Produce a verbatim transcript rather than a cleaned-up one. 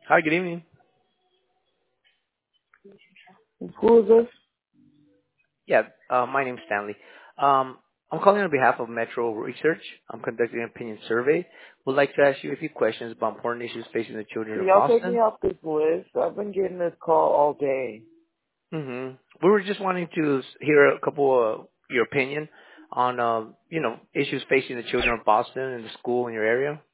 Hi, good evening. Who is this? Yeah, uh, my name's Stanley. Um, I'm calling on behalf of Metro Research. I'm conducting an opinion survey. Would like to ask you a few questions about important issues facing the children Can of y'all take me Boston. off this list? I've been getting this call all day. hmm We were just wanting to s- hear a couple of your opinion on, uh, you know, issues facing the children of Boston and the school in your area.